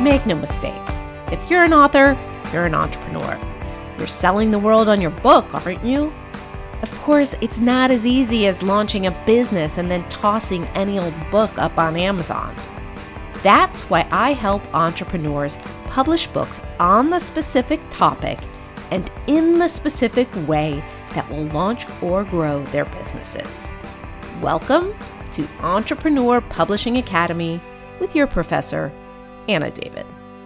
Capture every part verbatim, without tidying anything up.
Make no mistake, if you're an author, you're an entrepreneur. You're selling the world on your book, aren't you? Of course, it's not as easy as launching a business and then tossing any old book up on Amazon. That's why I help entrepreneurs publish books on the specific topic and in the specific way that will launch or grow their businesses. Welcome to Entrepreneur Publishing Academy with your professor, Anna David.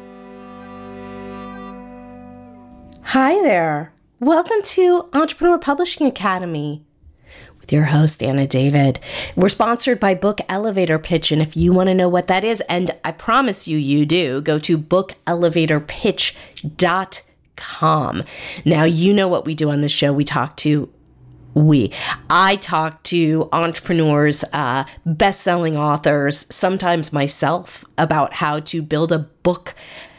Hi there. Welcome to Entrepreneur Publishing Academy with your host, Anna David. We're sponsored by Book Elevator Pitch, and if you want to know what that is, and I promise you, you do, go to book elevator pitch dot com. Now, you know what we do on this show. We talk to We. I talk to entrepreneurs, uh, best-selling authors, sometimes myself, about how to build a book.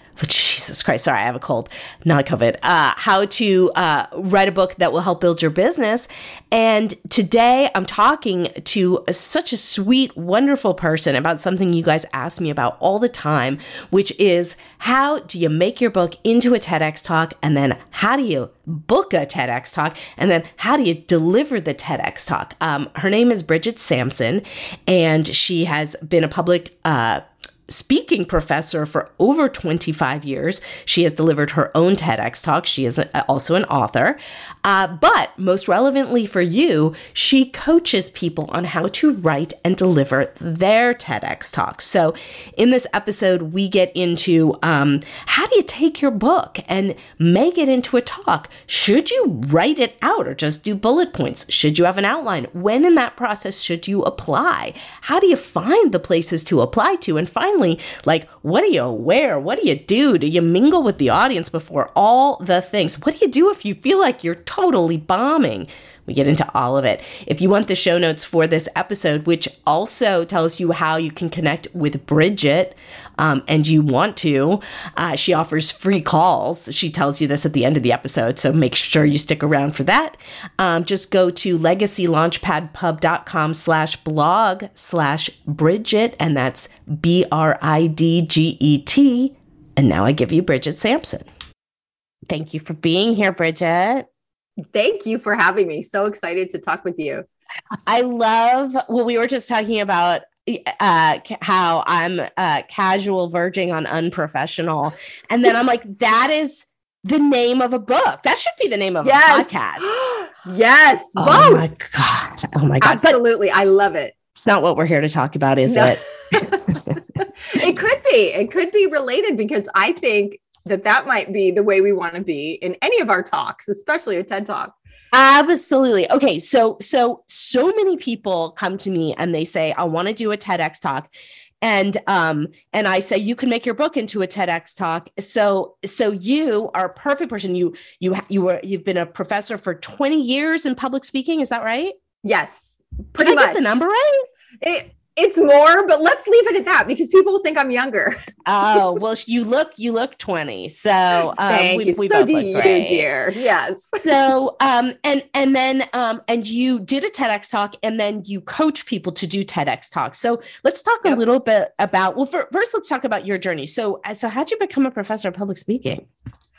Jesus Christ, sorry, I have a cold, not COVID. Uh, how to uh, write a book that will help build your business. And today I'm talking to a, such a sweet, wonderful person about something you guys ask me about all the time, which is how do you make your book into a TEDx talk? And then how do you book a TEDx talk? And then how do you deliver the TEDx talk? Um, her name is Bridget Sampson, and she has been a public uh speaking professor for over twenty-five years. She has delivered her own TEDx talk. She is a, also an author. Uh, but most relevantly for you, she coaches people on how to write and deliver their TEDx talks. So in this episode, we get into um, how do you take your book and make it into a talk? Should you write it out or just do bullet points? Should you have an outline? When in that process should you apply? How do you find the places to apply to? And finally, like, what do you wear? What do you do? Do you mingle with the audience before? All the things. What do you do if you feel like you're totally bombing? We get into all of it. If you want the show notes for this episode, which also tells you how you can connect with Bridget, um, and you want to, uh, she offers free calls. She tells you this at the end of the episode, so make sure you stick around for that. Um, just go to legacylaunchpadpub.com slash blog slash Bridget, and that's B R I D G E T. And now I give you Bridget Sampson. Thank you for being here, Bridget. Thank you for having me. So excited to talk with you. I love, well, we were just talking about uh, how I'm uh, casual verging on unprofessional. And then I'm like, that is the name of a book. That should be the name of yes. a podcast. Yes. Oh both. my God. Oh my God. Absolutely. But I love it. It's not what we're here to talk about, is no. it? It could be. It could be related because I think that that might be the way we want to be in any of our talks, especially a TED Talk. Absolutely. Okay. So, so, so many people come to me and they say, I want to do a TEDx talk. And, um, and I say, you can make your book into a TEDx talk. So, so you are a perfect person. You, you, you were, you've been a professor for twenty years in public speaking. Is that right? Yes. Pretty Did I much. get the number right? It, It's more, but let's leave it at that because people will think I'm younger. Oh, well, you look, you look twenty. So, um, Thank we, you. we so both do look you, great. dear. Yes. So, um, and, and then, um, and you did a TEDx talk and then you coach people to do TEDx talks. So let's talk yep. a little bit about, well, for, first let's talk about your journey. So, so how'd you become a professor of public speaking?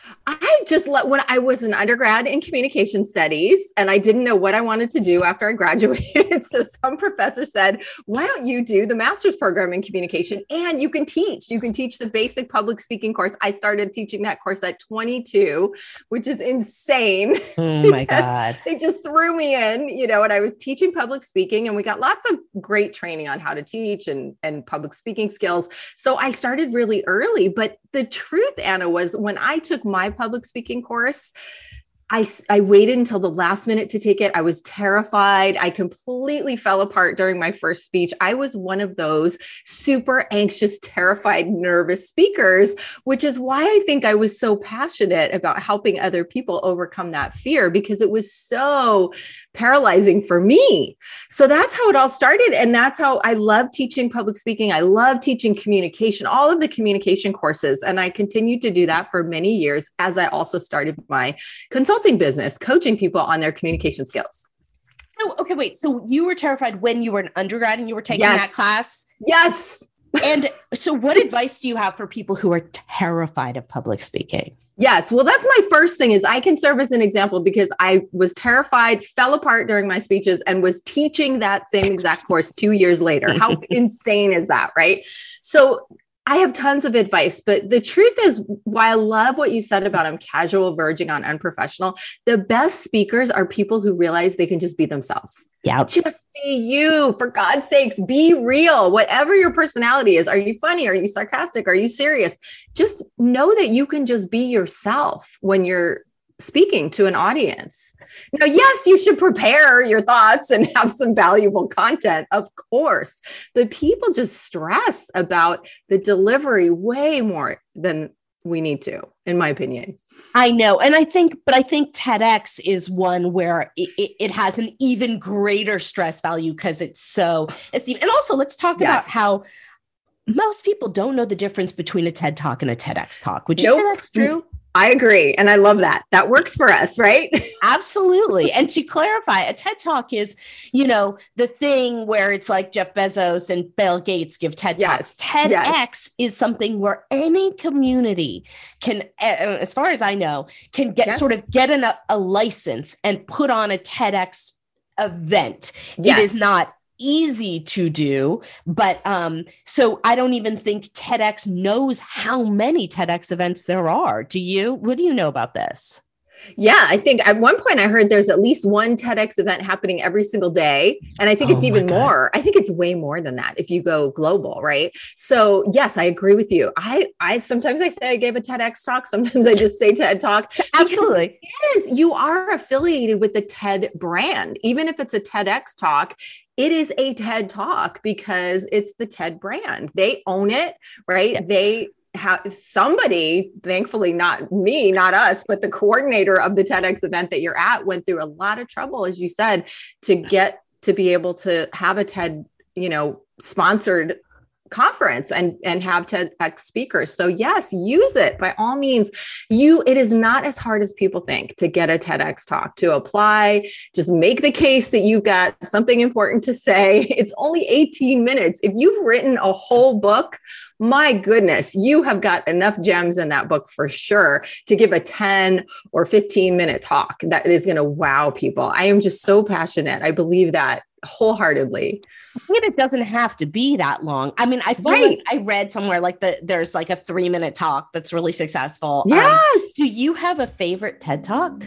I just let when I was an undergrad in communication studies and I didn't know what I wanted to do after I graduated. So some professor said, why don't you do the master's program in communication and you can teach, you can teach the basic public speaking course. I started teaching that course at twenty-two, which is insane. Oh my God. They just threw me in, you know, and I was teaching public speaking and we got lots of great training on how to teach and, and public speaking skills. So I started really early, but the truth, Anna, was when I took my public speaking course, I, I waited until the last minute to take it. I was terrified. I completely fell apart during my first speech. I was one of those super anxious, terrified, nervous speakers, which is why I think I was so passionate about helping other people overcome that fear because it was so paralyzing for me. So that's how it all started. And that's how I love teaching public speaking. I love teaching communication, all of the communication courses. And I continued to do that for many years as I also started my consulting business, coaching people on their communication skills. So, okay, wait. So you were terrified when you were an undergrad and you were taking yes. that class? Yes. And so what advice do you have for people who are terrified of public speaking? Yes. Well, that's my first thing is I can serve as an example because I was terrified, fell apart during my speeches and was teaching that same exact course two years later. How insane is that? Right. So I have tons of advice, but the truth is, while I love what you said about I'm casual, verging on unprofessional, the best speakers are people who realize they can just be themselves. Yeah. Just be you, for God's sakes, be real. Whatever your personality is, are you funny? Are you sarcastic? Are you serious? Just know that you can just be yourself when you're speaking to an audience. Now, yes, you should prepare your thoughts and have some valuable content, of course, but people just stress about the delivery way more than we need to, in my opinion. I know. And I think, but I think TEDx is one where it, it, it has an even greater stress value because it's so esteemed. And also let's talk yes. about how most people don't know the difference between a TED Talk and a TEDx talk. Would you nope. say that's true? I agree. And I love that. That works for us, right? Absolutely. And to clarify, a TED Talk is, you know, the thing where it's like Jeff Bezos and Bill Gates give TED Talks. Yes. TEDx yes. is something where any community can, as far as I know, can get yes. sort of get an, a license and put on a TEDx event. Yes. It is not easy to do, but um, so I don't even think TEDx knows how many TEDx events there are. Do you? What do you know about this? Yeah, I think at one point I heard there's at least one TEDx event happening every single day. And I think oh it's even more. I think it's way more than that if you go global, right? So yes, I agree with you. I, I sometimes I say I gave a TEDx talk. Sometimes I just say TED Talk. Absolutely. It is. You are affiliated with the TED brand. Even if it's a TEDx talk, it is a TED Talk because it's the TED brand. They own it, right? Yeah. They have somebody, thankfully, not me, not us, but the coordinator of the TEDx event that you're at went through a lot of trouble, as you said, to get to be able to have a TED, you know, sponsored conference and, and have TEDx speakers. So yes, use it by all means. You, it is not as hard as people think to get a TEDx talk, to apply, just make the case that you've got something important to say. It's only eighteen minutes. If you've written a whole book, my goodness, you have got enough gems in that book for sure to give a ten or fifteen minute talk that is going to wow people. I am just so passionate. I believe that wholeheartedly. I think it doesn't have to be that long. I mean, I feel right. like I read somewhere like the, there's like a three minute talk that's really successful. Yes. Um, do you have a favorite TED Talk?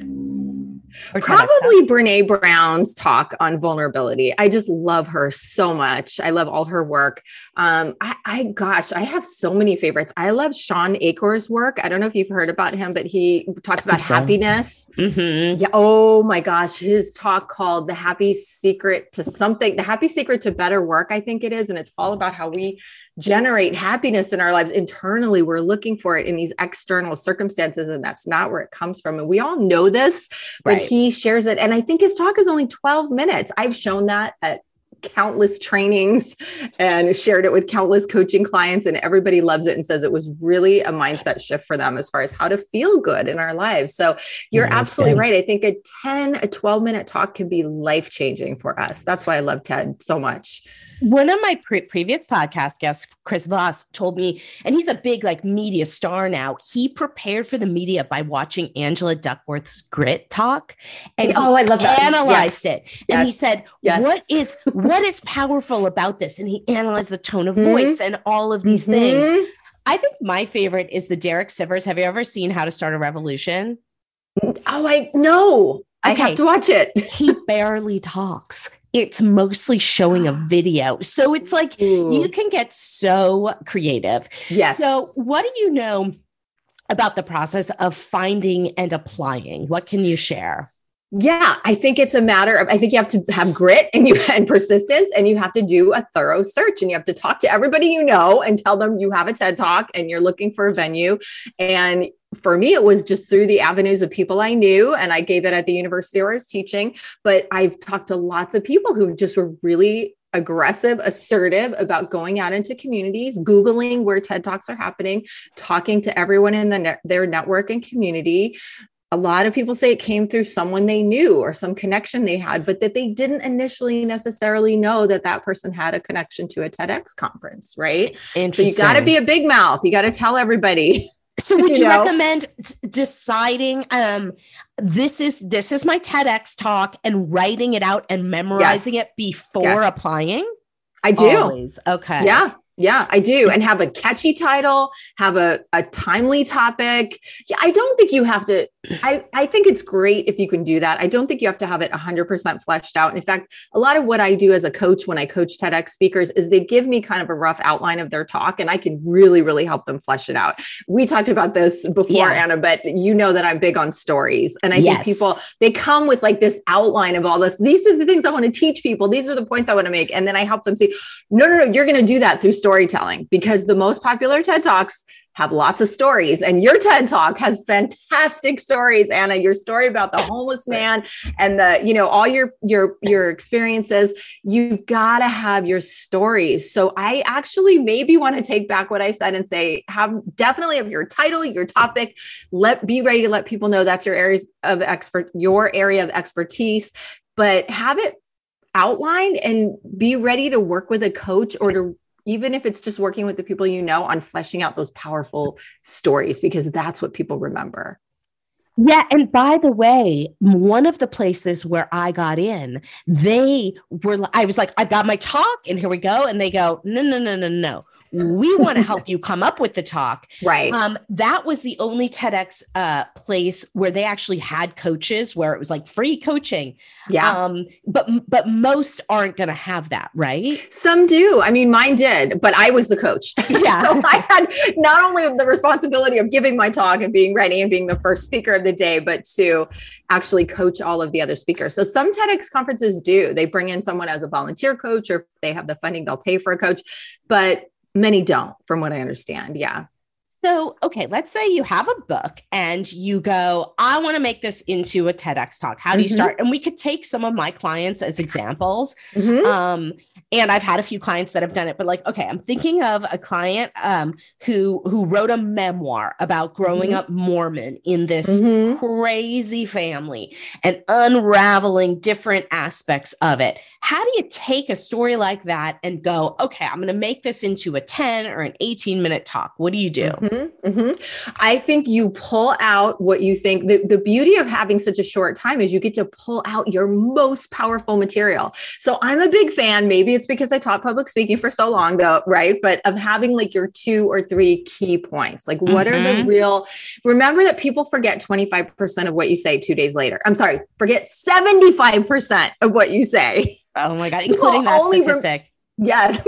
Or Probably Brene Brown's talk on vulnerability. I just love her so much. I love all her work. Um, I, I, gosh, I have so many favorites. I love Sean Achor's work. I don't know if you've heard about him, but he talks about so. happiness. Mm-hmm. Yeah. Oh my gosh. His talk called The Happy Secret to Something, The Happy Secret to Better Work, I think it is. And it's all about how we generate happiness in our lives internally. We're looking for it in these external circumstances, and that's not where it comes from. And we all know this, but right. he shares it. And I think his talk is only twelve minutes. I've shown that at countless trainings and shared it with countless coaching clients, and everybody loves it and says it was really a mindset shift for them as far as how to feel good in our lives. So you're yeah, absolutely right. I think a ten, a twelve minute talk can be life-changing for us. That's why I love TED so much. One of my pre- previous podcast guests, Chris Voss, told me, and he's a big like media star now. He prepared for the media by watching Angela Duckworth's Grit talk, and oh, I love that. Analyzed yes. it, and yes. he said, yes. "What is what is powerful about this?" And he analyzed the tone of voice mm-hmm. and all of these mm-hmm. things. I think my favorite is the Derek Sivers. Have you ever seen How to Start a Revolution? Oh, I know. I okay. have to watch it. He barely talks. It's mostly showing a video. So it's like Ooh. You can get so creative. Yes. So what do you know about the process of finding and applying? What can you share? Yeah, I think it's a matter of, I think you have to have grit and you and persistence, and you have to do a thorough search, and you have to talk to everybody you know and tell them you have a TED Talk and you're looking for a venue. And for me, it was just through the avenues of people I knew, and I gave it at the university where I was teaching, but I've talked to lots of people who just were really aggressive, assertive about going out into communities, Googling where TED Talks are happening, talking to everyone in the net, their network and community, a lot of people say it came through someone they knew or some connection they had, but that they didn't initially necessarily know that that person had a connection to a TEDx conference, right? So you got to be a big mouth. You got to tell everybody. So would you, you know? recommend deciding, um, this is, this is my TEDx talk and writing it out and memorizing yes. it before yes. applying? I do. Always. Okay. Yeah. Yeah, I do. And have a catchy title, have a, a timely topic. Yeah, I don't think you have to, I, I think it's great if you can do that. I don't think you have to have it one hundred percent fleshed out. In fact, a lot of what I do as a coach when I coach TEDx speakers is they give me kind of a rough outline of their talk and I can really, really help them flesh it out. We talked about this before, yeah. Anna, but you know that I'm big on stories. And I yes. think people, they come with like this outline of all this. These are the things I want to teach people. These are the points I want to make. And then I help them see, no, no, no, you're going to do that through stories. Storytelling, because the most popular TED Talks have lots of stories, and your TED Talk has fantastic stories, Anna. Your story about the homeless man and the, you know, all your your your experiences. You've got to have your stories. So I actually maybe want to take back what I said and say, have definitely have your title, your topic. Let be ready to let people know that's your areas of expert, your area of expertise, but have it outlined and be ready to work with a coach or to, even if it's just working with the people you know, on fleshing out those powerful stories, because that's what people remember. Yeah. And by the way, one of the places where I got in, they were, I was like, I've got my talk and here we go. And they go, no, no, no, no, no. We want to help you come up with the talk. Right. Um, that was the only TEDx uh, place where they actually had coaches, where it was like free coaching. Yeah. Um, but but most aren't going to have that, right? Some do. I mean, mine did, but I was the coach. Yeah. So I had not only the responsibility of giving my talk and being ready and being the first speaker of the day, but to actually coach all of the other speakers. So some TEDx conferences do. They bring in someone as a volunteer coach, or if they have the funding, they'll pay for a coach. But many don't, from what I understand. Yeah. So, okay, let's say you have a book and you go, I want to make this into a TEDx talk. How do you mm-hmm. start? And we could take some of my clients as examples. Mm-hmm. Um, and I've had a few clients that have done it, but like, okay, I'm thinking of a client um, who, who wrote a memoir about growing mm-hmm. up Mormon in this mm-hmm. crazy family and unraveling different aspects of it. How do you take a story like that and go, okay, I'm going to make this into a ten or an eighteen minute talk? What do you do? Mm-hmm. Mm-hmm. I think you pull out what you think. The, the beauty of having such a short time is you get to pull out your most powerful material. So I'm a big fan, maybe it's because I taught public speaking for so long though, right? But of having like your two or three key points, like what mm-hmm. are the real, remember that people forget twenty-five percent of what you say two days later. I'm sorry, forget seventy-five percent of what you say. Oh my God, including that statistic. Rem- yes.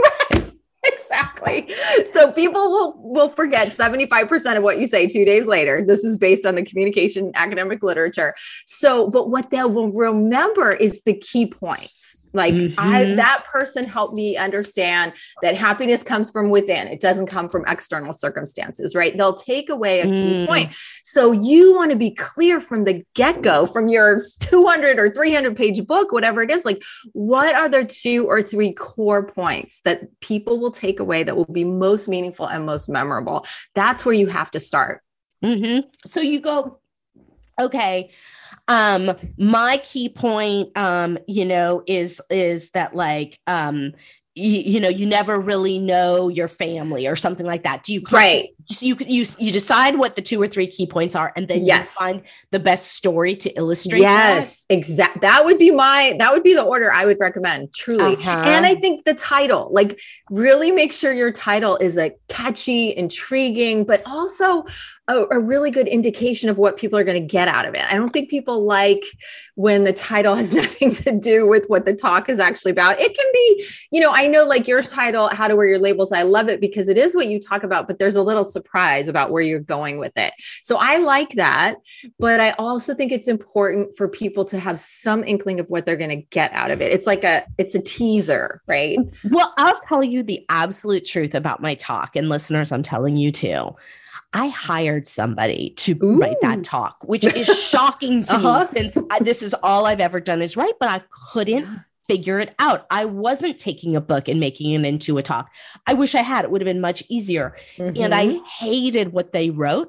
Exactly. So people will, will forget seventy-five percent of what you say two days later. This is based on the communication academic literature. So, but what they will remember is the key points. Like mm-hmm. I, that person helped me understand that happiness comes from within. It doesn't come from external circumstances, right? They'll take away a key mm. point. So you want to be clear from the get-go, from your two hundred or three hundred page book, whatever it is, like what are the two or three core points that people will take away that will be most meaningful and most memorable? That's where you have to start. Mm-hmm. So you go, okay, Um, my key point, um, you know, is, is that like, um, you, you know, you never really know your family or something like that. Do you, right. So you, you, you decide what the two or three key points are, and then yes. you find the best story to illustrate. Yes, exactly. That would be my, that would be the order I would recommend, truly. Uh-huh. And I think the title, like really make sure your title is a catchy, intriguing, but also a, a really good indication of what people are going to get out of it. I don't think people like when the title has nothing to do with what the talk is actually about. It can be, you know, I know like your title, How to Wear Your Labels. I love it because it is what you talk about, but there's a little surprise about where you're going with it. So I like that, but I also think it's important for people to have some inkling of what they're going to get out of it. It's like a, it's a teaser, right? Well, I'll tell you the absolute truth about my talk, and listeners, I'm telling you too. I hired somebody to Ooh. write that talk, which is shocking to uh-huh. me, since I, this is all I've ever done is write, but I couldn't yeah. figure it out. I wasn't taking a book and making it into a talk. I wish I had. It would have been much easier. Mm-hmm. And I hated what they wrote,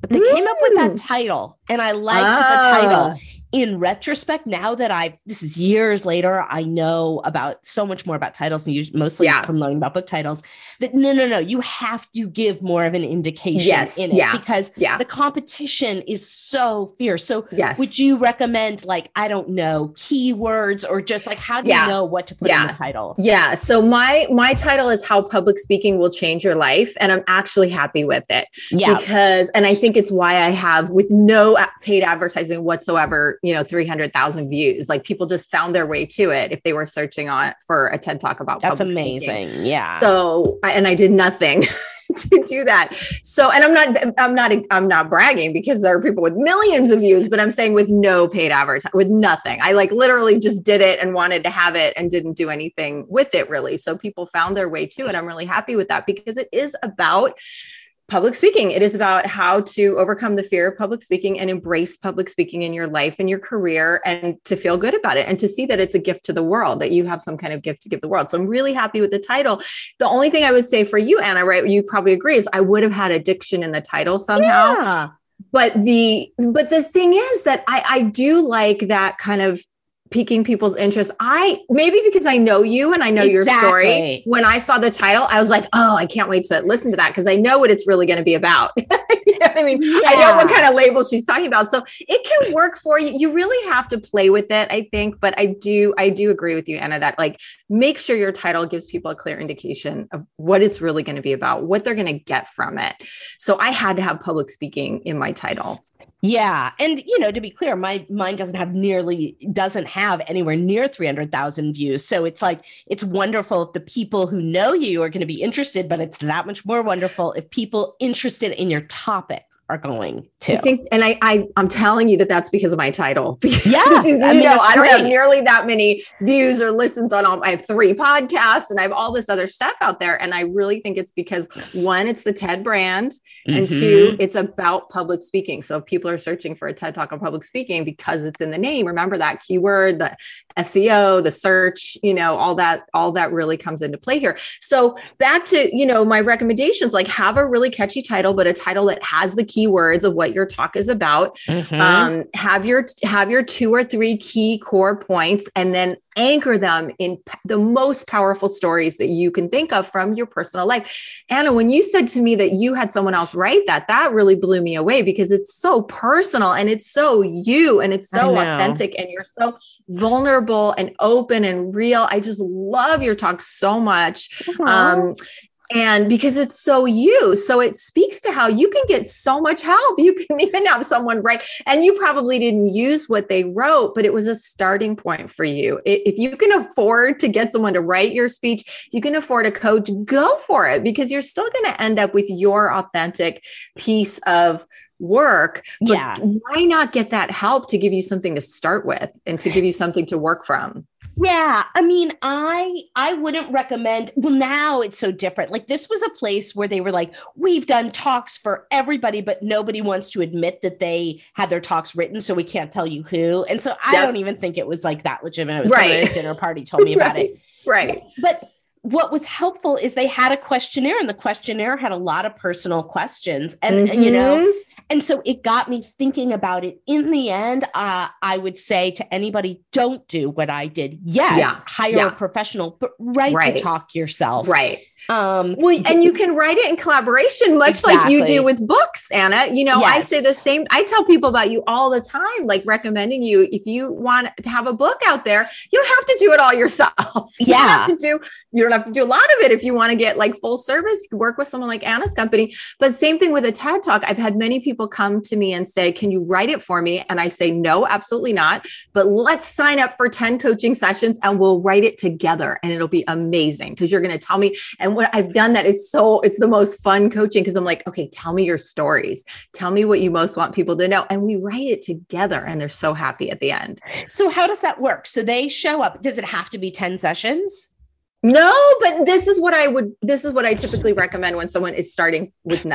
but they mm. came up with that title, and I liked ah. the title. In retrospect, now that I, this is years later, I know about so much more about titles, and mostly yeah. from learning about book titles, that no, no, no, you have to give more of an indication yes. in it yeah. because yeah. the competition is so fierce. So yes. would you recommend, like, I don't know, keywords, or just like, how do yeah. you know what to put yeah. in the title? Yeah. So my, my title is How Public Speaking Will Change Your Life. And I'm actually happy with it yeah. because, and I think it's why I have, with no paid advertising whatsoever, you know, three hundred thousand views. Like, people just found their way to it if they were searching on for a TED Talk about That's public amazing. speaking. Yeah. So, and I did nothing to do that. So, and I'm not, I'm not, I'm not bragging because there are people with millions of views, but I'm saying with no paid advertising, with nothing. I like literally just did it and wanted to have it and didn't do anything with it really. So people found their way to it. I'm really happy with that because it is about public speaking. It is about how to overcome the fear of public speaking and embrace public speaking in your life and your career, and to feel good about it and to see that it's a gift to the world, that you have some kind of gift to give the world. So I'm really happy with the title. The only thing I would say for you, Anna, right, you probably agree, is I would have had addiction in the title somehow. Yeah. But the, but the thing is that I, I do like that kind of piquing people's interest. I, maybe because I know you and I know exactly. your story. When I saw the title, I was like, oh, I can't wait to listen to that because I know what it's really going to be about. You know what I mean? Yeah. I know what kind of label she's talking about. So it can work for you. You really have to play with it, I think. But I do, I do agree with you, Anna, that like, make sure your title gives people a clear indication of what it's really going to be about, what they're going to get from it. So I had to have public speaking in my title. Yeah. And, you know, to be clear, my mine doesn't have nearly, doesn't have anywhere near three hundred thousand views. So it's like, it's wonderful if the people who know you are going to be interested, but it's that much more wonderful if people interested in your topic are going to. I think, and I, I, I'm telling you that that's because of my title. Yeah, you I mean, know, I don't great. have nearly that many views or listens on all. I have three podcasts and I have all this other stuff out there. And I really think it's because one, it's the TED brand, mm-hmm. and two, it's about public speaking. So if people are searching for a TED Talk on public speaking because it's in the name, remember that keyword, the S E O, the search, you know, all that, all that really comes into play here. So back to, you know, my recommendations, like have a really catchy title, but a title that has the keywords of what your talk is about. Mm-hmm. Um, have your, have your two or three key core points, and then anchor them in p- the most powerful stories that you can think of from your personal life. Anna, when you said to me that you had someone else write that, that really blew me away because it's so personal and it's so you, and it's so authentic, and you're so vulnerable and open and real. I just love your talk so much. Uh-huh. Um, And because it's so you, so it speaks to how you can get so much help. You can even have someone write, and you probably didn't use what they wrote, but it was a starting point for you. If you can afford to get someone to write your speech, you can afford a coach, go for it, because you're still going to end up with your authentic piece of work. But yeah. why not get that help to give you something to start with and to give you something to work from? Yeah. I mean, I, I wouldn't recommend, well, now it's so different. Like, this was a place where they were like, we've done talks for everybody, but nobody wants to admit that they had their talks written. So we can't tell you who. And so I yep. don't even think it was like that legitimate. It was right. someone at a dinner party told me about right. it. Right. But what was helpful is they had a questionnaire, and the questionnaire had a lot of personal questions, and, mm-hmm. you know, and so it got me thinking about it. In the end, uh, I would say to anybody, don't do what I did. Yes, yeah. hire yeah. a professional, but write right. the talk yourself. Right. Um, well, and you can write it in collaboration, much exactly. like you do with books, Anna. You know, yes. I say the same. I tell people about you all the time, like recommending you, if you want to have a book out there, you don't have to do it all yourself. You yeah. don't have to do, you don't have to do a lot of it. If you want to get like full service, work with someone like Anna's company. But same thing with a TED Talk. I've had many people come to me and say, can you write it for me? And I say, no, absolutely not. But let's sign up for ten coaching sessions and we'll write it together. And it'll be amazing because you're going to tell me. And what I've done that, it's so, it's the most fun coaching because I'm like, okay, tell me your stories. Tell me what you most want people to know. And we write it together and they're so happy at the end. So how does that work? So they show up. Does it have to be ten sessions? No, but this is what I would, this is what I typically recommend when someone is starting with nothing.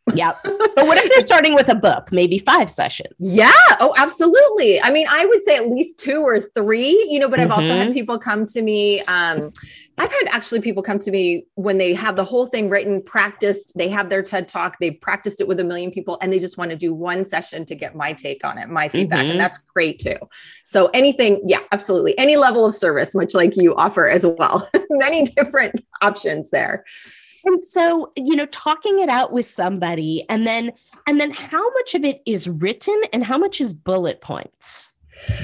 Yep. But what if they're starting with a book, maybe five sessions? Yeah. Oh, absolutely. I mean, I would say at least two or three, you know, but I've mm-hmm. also had people come to me. Um, I've had actually people come to me when they have the whole thing written, practiced, they have their TED Talk, they practiced it with a million people, and they just want to do one session to get my take on it, my feedback. Mm-hmm. And that's great too. So anything, yeah, absolutely. Any level of service, much like you offer as well. Many different options there. And so, you know, talking it out with somebody, and then, and then how much of it is written and how much is bullet points?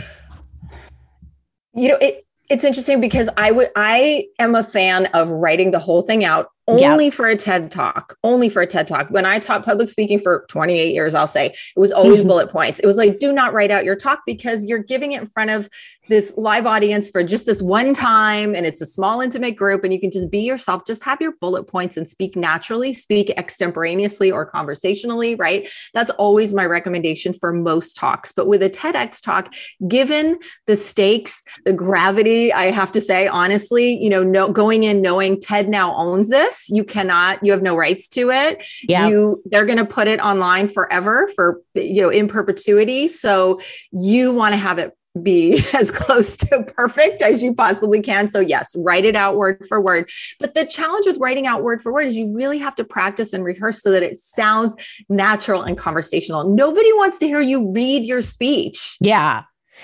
You know, it, it's interesting because I would, I am a fan of writing the whole thing out only yep. for a TED Talk, only for a TED Talk. When I taught public speaking for twenty-eight years, I'll say it was always bullet points. It was like, do not write out your talk because you're giving it in front of this live audience for just this one time. And it's a small, intimate group, and you can just be yourself, just have your bullet points and speak naturally, speak extemporaneously or conversationally, right? That's always my recommendation for most talks. But with a TEDx talk, given the stakes, the gravity, I have to say, honestly, you know, no, going in knowing TED now owns this, you cannot, you have no rights to it. Yeah. You, they're going to put it online forever for, you know, in perpetuity. So you want to have it be as close to perfect as you possibly can. So yes, write it out word for word. But the challenge with writing out word for word is you really have to practice and rehearse so that it sounds natural and conversational. Nobody wants to hear you read your speech. Yeah.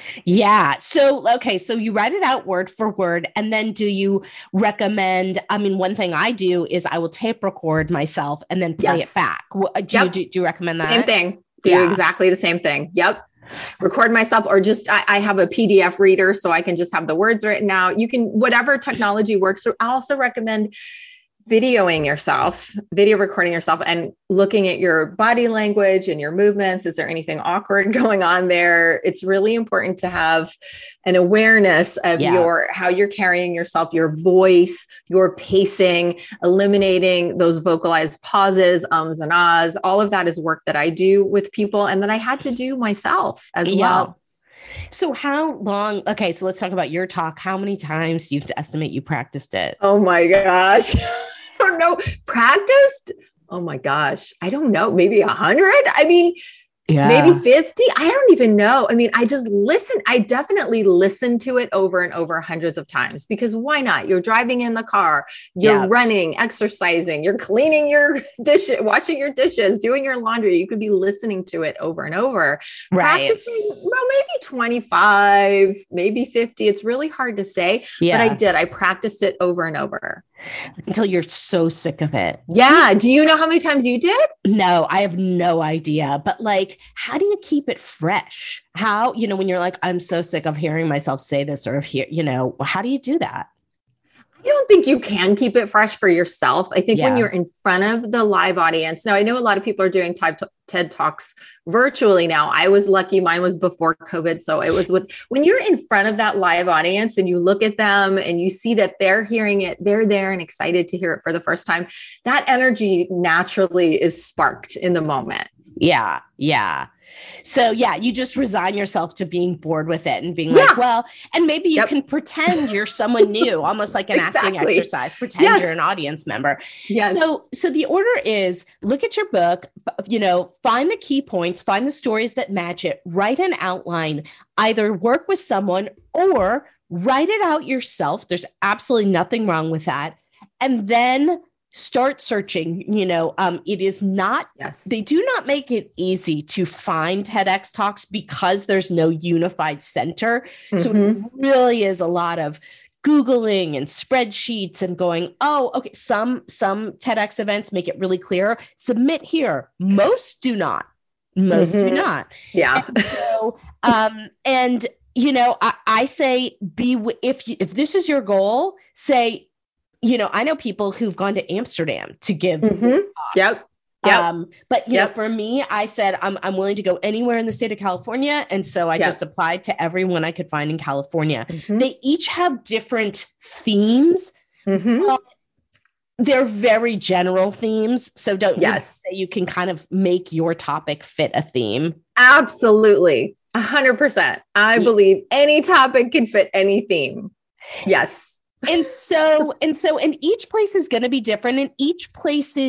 Yeah. So, okay. So you write it out word for word, and then do you recommend, I mean, one thing I do is I will tape record myself and then play yes. it back. Do, yep. you, do, do you recommend that? Same thing. Do yeah. exactly the same thing. Yep. Record myself, or just, I, I have a P D F reader so I can just have the words written out. You can, whatever technology works. I also recommend videoing yourself, video recording yourself and looking at your body language and your movements. Is there anything awkward going on there? It's really important to have an awareness of yeah. your, how you're carrying yourself, your voice, your pacing, eliminating those vocalized pauses, ums and ahs. All of that is work that I do with people and that I had to do myself as yeah. well. So how long, okay, so let's talk about your talk. How many times do you estimate you practiced it? Oh my gosh. I don't know. Practiced? Oh my gosh. I don't know. Maybe a hundred? I mean, yeah. maybe fifty. I don't even know. I mean, I just listen. I definitely listen to it over and over hundreds of times, because why not? You're driving in the car, you're yeah. running, exercising, you're cleaning your dishes, washing your dishes, doing your laundry. You could be listening to it over and over. Right. Practicing, well, maybe twenty-five, maybe fifty. It's really hard to say, yeah. but I did. I practiced it over and over. Until you're so sick of it. Yeah. Do you know how many times you did? No, I have no idea. But like, how do you keep it fresh? How, you know, when you're like, I'm so sick of hearing myself say this, or of hear, you know, how do you do that? I don't think you can keep it fresh for yourself. I think yeah. when you're in front of the live audience, now I know a lot of people are doing TED Talks virtually now. I was lucky. Mine was before COVID. So it was with, when you're in front of that live audience and you look at them and you see that they're hearing it, they're there and excited to hear it for the first time, that energy naturally is sparked in the moment. Yeah. Yeah. So yeah, you just resign yourself to being bored with it and being yeah. like, well, and maybe you yep. can pretend you're someone new, almost like an exactly. acting exercise, pretend yes. you're an audience member. Yes. So, so the order is look at your book, you know, find the key points, find the stories that match it, write an outline, either work with someone or write it out yourself. There's absolutely nothing wrong with that. And then start searching. You know, um, it is not, yes. they do not make it easy to find TEDx talks because there's no unified center. Mm-hmm. So it really is a lot of Googling and spreadsheets and going, oh, okay, some, some TEDx events make it really clear. Submit here. Most do not. Most mm-hmm. do not. Yeah. And so, um, and, you know, I, I say, be, if, you, if this is your goal, say, you know, I know people who've gone to Amsterdam to give. Mm-hmm. Yep. Yep. Um, but, you yep. know, for me, I said, I'm, I'm willing to go anywhere in the state of California. And so I yep. just applied to everyone I could find in California. Mm-hmm. They each have different themes. Mm-hmm. Uh, they're very general themes. So don't yes. you say you can kind of make your topic fit a theme? Absolutely. A hundred percent. I yeah. believe any topic can fit any theme. Yes. And so, and so, and each place is going to be different, and each place's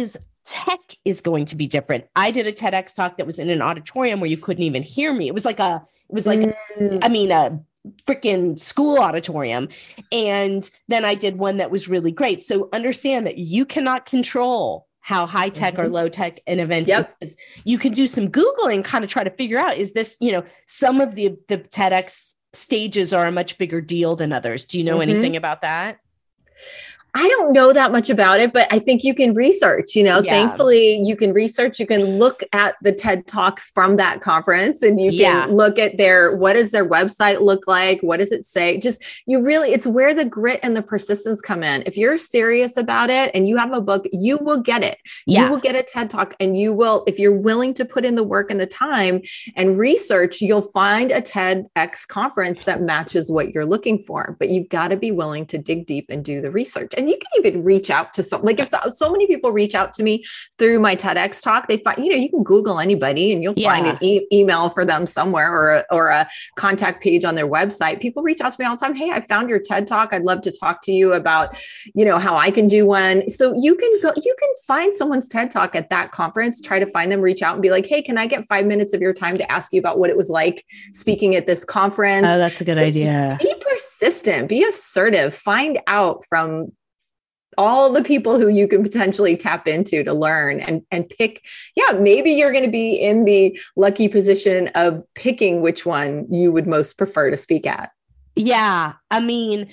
tech is going to be different. I did a TEDx talk that was in an auditorium where you couldn't even hear me. It was like a, it was like, mm. I mean, a freaking school auditorium. And then I did one that was really great. So understand that you cannot control how high tech mm-hmm. or low tech an event yep. is. You can do some Googling, kind of try to figure out, is this, you know, some of the, the TEDx stages are a much bigger deal than others. Do you know mm-hmm. anything about that? I don't know that much about it, but I think you can research, you know, yeah. thankfully you can research, you can look at the TED Talks from that conference and you can yeah. look at their, what does their website look like? What does it say? Just, you really, it's where the grit and the persistence come in. If you're serious about it and you have a book, you will get it. Yeah. You will get a TED Talk and you will, if you're willing to put in the work and the time and research, you'll find a TEDx conference that matches what you're looking for, but you've got to be willing to dig deep and do the research. And you can even reach out to some, like if so, so many people reach out to me through my TEDx talk, they find, you know, you can Google anybody and you'll yeah. find an e- email for them somewhere or a, or a contact page on their website. People reach out to me all the time. Hey, I found your TED Talk. I'd love to talk to you about, you know, how I can do one. So you can go, you can find someone's TED Talk at that conference, try to find them, reach out and be like, hey, can I get five minutes of your time to ask you about what it was like speaking at this conference? Oh, that's a good Just idea. Be persistent, be assertive, find out from all the people who you can potentially tap into to learn and, and pick. Yeah, maybe you're going to be in the lucky position of picking which one you would most prefer to speak at. Yeah. I mean,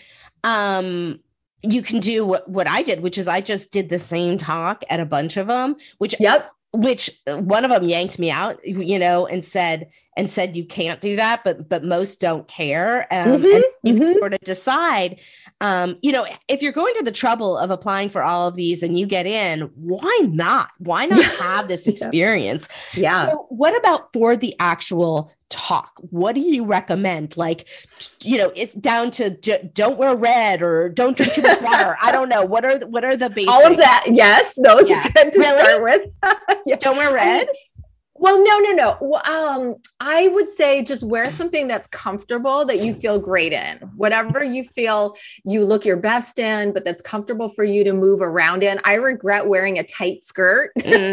um, you can do what, what I did, which is I just did the same talk at a bunch of them, which, yep. which one of them yanked me out, you know, and said, and said, you can't do that, but, but most don't care. Um, mm-hmm, and you mm-hmm. can sort of decide, um, you know, if you're going to the trouble of applying for all of these and you get in, why not? Why not have this experience? Yeah. So what about for the actual talk? What do you recommend? Like, you know, it's down to j- don't wear red or don't drink too much water. I don't know. What are, the, what are the basics? All of that. Yes. Those yeah. are good to really? start with. yeah. Don't wear red. I, Well, no, no, no. Well, um, I would say just wear something that's comfortable that you feel great in, whatever you feel you look your best in, but that's comfortable for you to move around in. I regret wearing a tight skirt.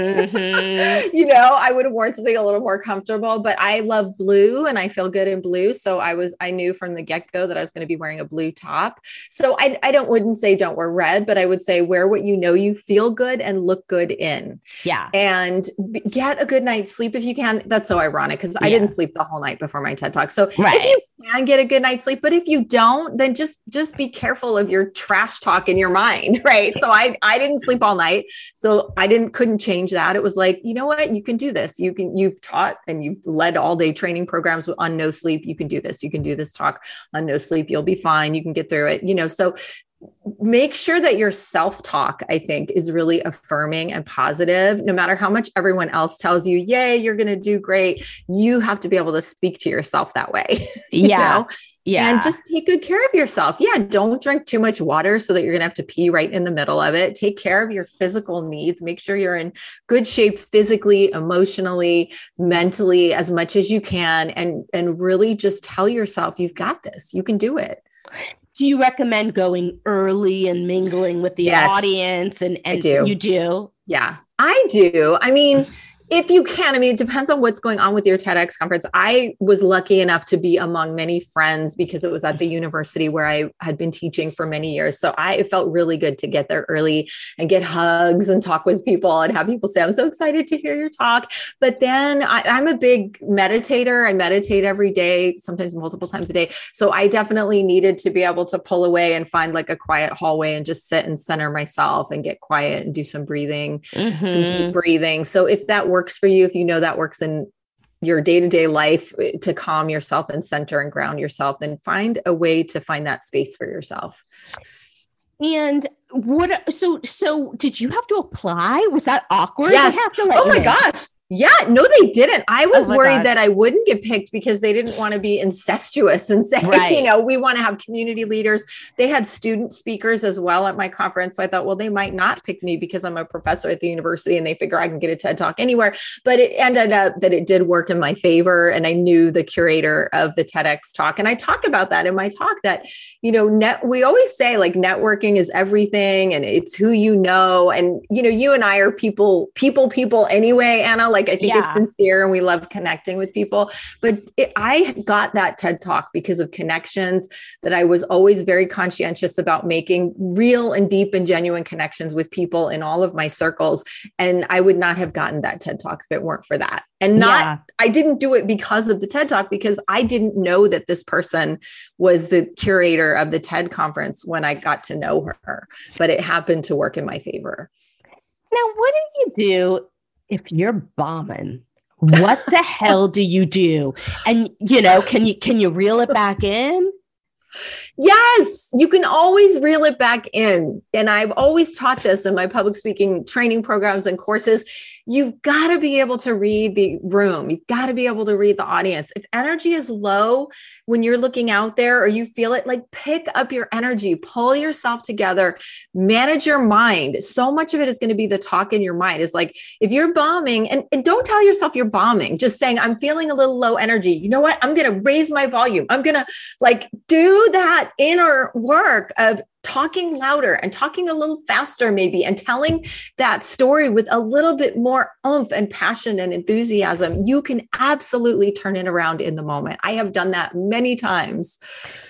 Mm-hmm. You know, I would have worn something a little more comfortable, but I love blue and I feel good in blue. So I was, I knew from the get-go that I was going to be wearing a blue top. So I, I don't, wouldn't say don't wear red, but I would say wear what you know you feel good and look good in. Yeah. And get a good night's sleep if you can. That's so ironic because yeah. I didn't sleep the whole night before my TED Talk. So right. if you can get a good night's sleep, but if you don't, then just, just be careful of your trash talk in your mind. Right. So I, I didn't sleep all night. So I didn't, couldn't change that. It was like, you know what, you can do this. You can, you've taught and you've led all day training programs on no sleep. You can do this. You can do this talk on no sleep. You'll be fine. You can get through it. You know, so make sure that your self-talk, I think, is really affirming and positive. No matter how much everyone else tells you, yay, you're going to do great. You have to be able to speak to yourself that way. Yeah. You know? Yeah. And just take good care of yourself. Yeah. Don't drink too much water so that you're going to have to pee right in the middle of it. Take care of your physical needs. Make sure you're in good shape physically, emotionally, mentally, as much as you can. And, and really just tell yourself, you've got this, you can do it. Do you recommend going early and mingling with the yes, audience? And, and I do. You do? Yeah, I do. I mean, if you can, I mean, it depends on what's going on with your TEDx conference. I was lucky enough to be among many friends because it was at the university where I had been teaching for many years. So I it felt really good to get there early and get hugs and talk with people and have people say, I'm so excited to hear your talk. But then I, I'm a big meditator. I meditate every day, sometimes multiple times a day. So I definitely needed to be able to pull away and find like a quiet hallway and just sit and center myself and get quiet and do some breathing, mm-hmm. some deep breathing. So if that works for you, if you know that works in your day-to-day life to calm yourself and center and ground yourself, then find a way to find that space for yourself. And what, so, so did you have to apply? Was that awkward? Yes. Oh my in? gosh. Yeah, no, they didn't. I was Oh worried God. that I wouldn't get picked because they didn't want to be incestuous and say, Right. you know, we want to have community leaders. They had student speakers as well at my conference. So I thought, well, they might not pick me because I'm a professor at the university and they figure I can get a TED Talk anywhere. But it ended up that it did work in my favor. And I knew the curator of the TEDx talk. And I talk about that in my talk that, you know, net, we always say like networking is everything and it's who you know. And, you know, you and I are people, people, people anyway, Anna. Like, I think Yeah. it's sincere and we love connecting with people. But it, I got that TED Talk because of connections that I was always very conscientious about making real and deep and genuine connections with people in all of my circles. And I would not have gotten that TED Talk if it weren't for that. And not, Yeah. I didn't do it because of the TED Talk, because I didn't know that this person was the curator of the TED conference when I got to know her, but it happened to work in my favor. Now, what do you do if you're bombing? What the hell do you do? And, you know, can you, can you reel it back in? Yes, you can always reel it back in. And I've always taught this in my public speaking training programs and courses. You've got to be able to read the room. You've got to be able to read the audience. If energy is low when you're looking out there or you feel it, like pick up your energy, pull yourself together, manage your mind. So much of it is going to be the talk in your mind. Is like, if you're bombing, and, and don't tell yourself you're bombing, just saying, I'm feeling a little low energy. You know what? I'm going to raise my volume. I'm going to like do that inner work of talking louder and talking a little faster maybe, and telling that story with a little bit more oomph and passion and enthusiasm. You can absolutely turn it around in the moment. I have done that many times.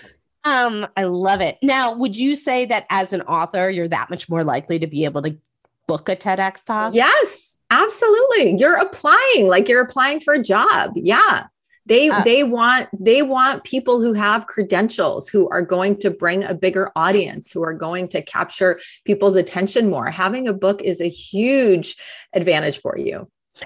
Um, I love it. Now, would you say that as an author, you're that much more likely to be able to book a TEDx talk? Yes, absolutely. You're applying like you're applying for a job. Yeah. They, uh, they want, they want people who have credentials, who are going to bring a bigger audience, who are going to capture people's attention more. Having a book is a huge advantage for you.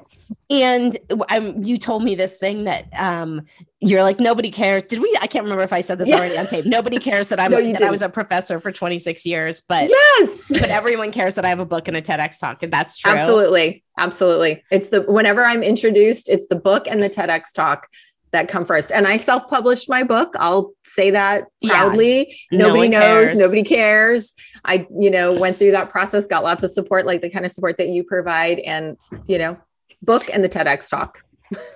And um, you told me this thing that um, you're like, nobody cares. Did we, I can't remember if I said this yeah. already on tape. Nobody cares that I'm, no, that I was a professor for twenty-six years, but yes, but everyone cares that I have a book and a TEDx talk. And that's true. Absolutely. Absolutely. It's the, whenever I'm introduced, it's the book and the TEDx talk that come first. And I self-published my book. I'll say that proudly. Yeah, nobody no knows, cares. Nobody cares. I, you know, went through that process, got lots of support, like the kind of support that you provide, and, you know, book and the TEDx talk.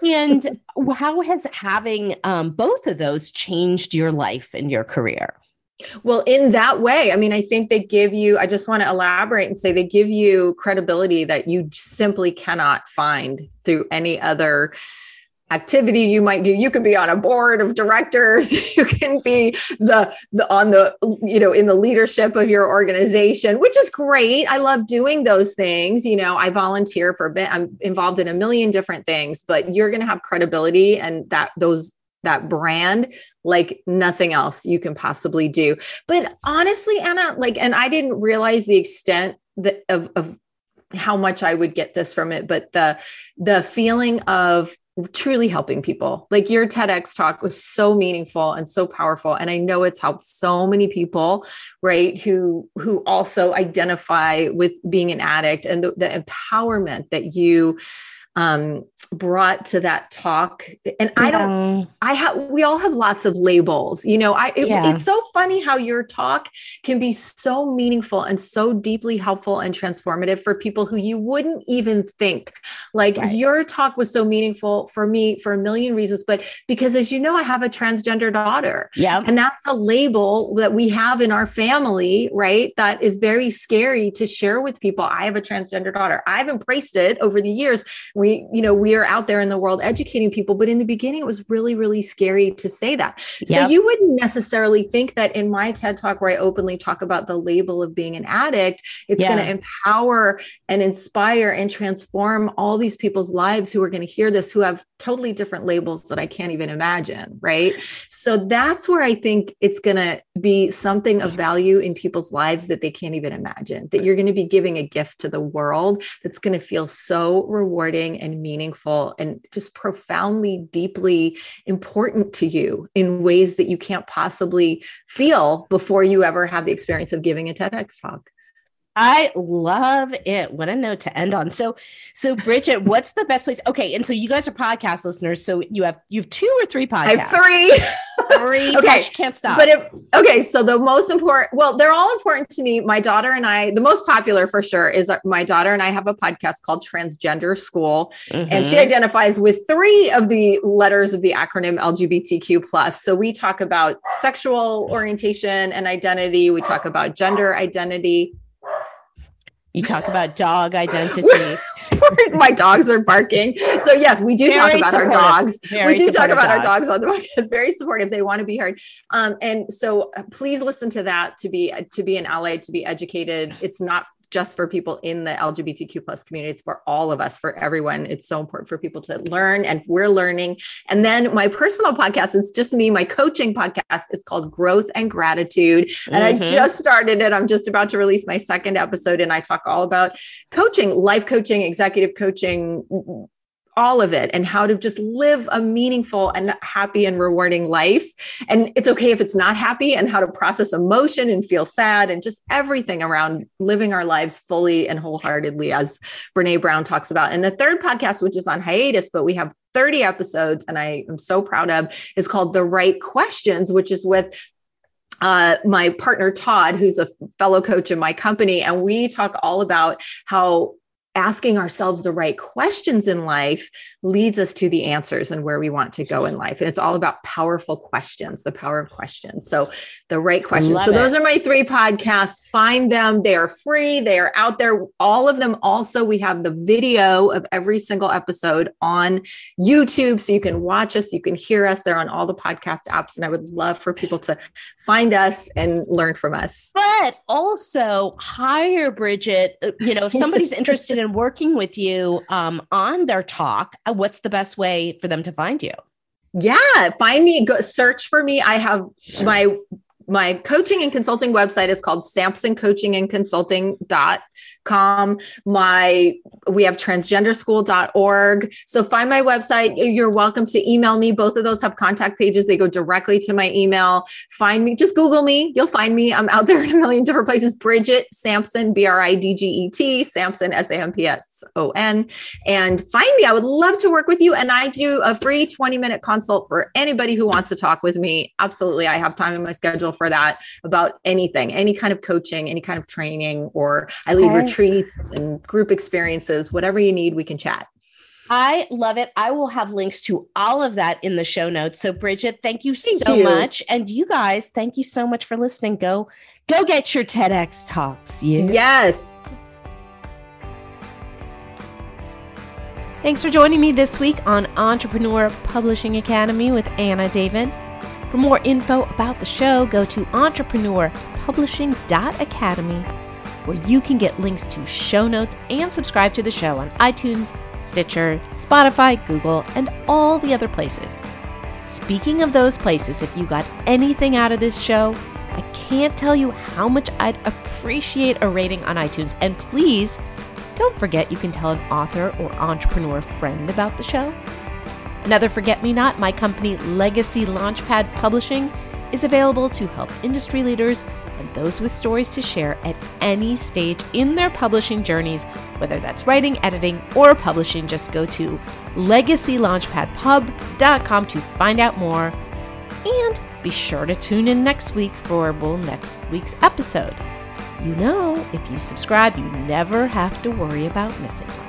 And how has having um, both of those changed your life and your career? Well, in that way, I mean, I think they give you, I just want to elaborate and say they give you credibility that you simply cannot find through any other activity you might do. You can be on a board of directors. You can be the, the on the, you know, in the leadership of your organization, which is great. I love doing those things. You know, I volunteer for a bit. I'm involved in a million different things, but you're going to have credibility and that those that brand like nothing else you can possibly do. But honestly, Anna, like, and I didn't realize the extent that, of, of how much I would get this from it, but the, the feeling of truly helping people. Like your TEDx talk was so meaningful and so powerful. And I know it's helped so many people, right? Who, who also identify with being an addict, and the, the empowerment that you um, brought to that talk. And I don't, yeah. I have, we all have lots of labels, you know, I, it, yeah. it's so funny how your talk can be so meaningful and so deeply helpful and transformative for people who you wouldn't even think. Like right. your talk was so meaningful for me for a million reasons, but because as you know, I have a transgender daughter. Yeah. And that's a label that we have in our family, right? That is very scary to share with people. I have a transgender daughter. I've embraced it over the years. We We, you know, we are out there in the world educating people, but in the beginning, it was really, really scary to say that. Yep. So you wouldn't necessarily think that in my TED Talk, where I openly talk about the label of being an addict, it's yeah. going to empower and inspire and transform all these people's lives who are going to hear this, who have totally different labels that I can't even imagine. Right. So that's where I think it's going to be something of value in people's lives that they can't even imagine, that you're going to be giving a gift to the world that's going to feel so rewarding and meaningful and just profoundly, deeply important to you in ways that you can't possibly feel before you ever have the experience of giving a TEDx talk. I love it. What a note to end on. So, so Bridget, what's the best place? Okay. And so you guys are podcast listeners. So you have, you have two or three podcasts? I have three. Three. Okay. Gosh, can't stop. But if, okay. So the most important, well, they're all important to me. My daughter and I, the most popular for sure is my daughter and I have a podcast called Transgender School. Mm-hmm. And she identifies with three of the letters of the acronym L G B T Q plus. So we talk about sexual orientation and identity. We talk about gender identity. You talk about dog identity. My dogs are barking. So yes, we do Very talk about supportive. our dogs. Very we do talk about dogs. our dogs on the podcast. Very supportive. They want to be heard. Um, and so uh, please listen to that to be, to be an ally, to be educated. It's not just for people in the L G B T Q plus community. It's for all of us, for everyone. It's so important for people to learn, and we're learning. And then my personal podcast is just me. My coaching podcast is called Growth and Gratitude. And mm-hmm. I just started it. I'm just about to release my second episode, and I talk all about coaching, life coaching, executive coaching, all of it, and how to just live a meaningful and happy and rewarding life. And it's okay if it's not happy, and how to process emotion and feel sad, and just everything around living our lives fully and wholeheartedly, as Brene Brown talks about. And the third podcast, which is on hiatus, but we have thirty episodes, and I am so proud of, is called The Right Questions, which is with uh, my partner, Todd, who's a fellow coach in my company. And we talk all about how asking ourselves the right questions in life leads us to the answers and where we want to go in life. And it's all about powerful questions, the power of questions. So the right questions. Love so those it. are my three podcasts. Find them. They are free. They are out there. All of them. Also, we have the video of every single episode on YouTube. So you can watch us, you can hear us. They're on all the podcast apps. And I would love for people to find us and learn from us. But also hire Bridget. You know, if somebody's interested in working with you um, on their talk, what's the best way for them to find you? Yeah, find me, go search for me. I have my my coaching and consulting website is called Sampson Coaching and Consulting dot com. My, we have transgender school dot org. So find my website. You're welcome to email me. Both of those have contact pages. They go directly to my email. Find me, just Google me. You'll find me. I'm out there in a million different places. Bridget Sampson, B R I D G E T, Sampson, S A M P S O N. And find me. I would love to work with you. And I do a free twenty minute consult for anybody who wants to talk with me. Absolutely. I have time in my schedule for that, about anything, any kind of coaching, any kind of training, or I lead okay. retreats and group experiences, whatever you need, we can chat. I love it. I will have links to all of that in the show notes. So Bridget, thank you thank so you. much. And you guys, thank you so much for listening. Go, go get your TEDx talks. Yeah. Yes. Thanks for joining me this week on Entrepreneur Publishing Academy with Anna David. For more info about the show, go to entrepreneur publishing dot academy, where you can get links to show notes and subscribe to the show on iTunes, Stitcher, Spotify, Google, and all the other places. Speaking of those places, if you got anything out of this show, I can't tell you how much I'd appreciate a rating on iTunes. And please, don't forget you can tell an author or entrepreneur friend about the show. Another forget-me-not, my company Legacy Launchpad Publishing is available to help industry leaders and those with stories to share at any stage in their publishing journeys, whether that's writing, editing, or publishing. Just go to legacy launchpad pub dot com to find out more. And be sure to tune in next week for well, next week's episode. You know, if you subscribe, you never have to worry about missing one.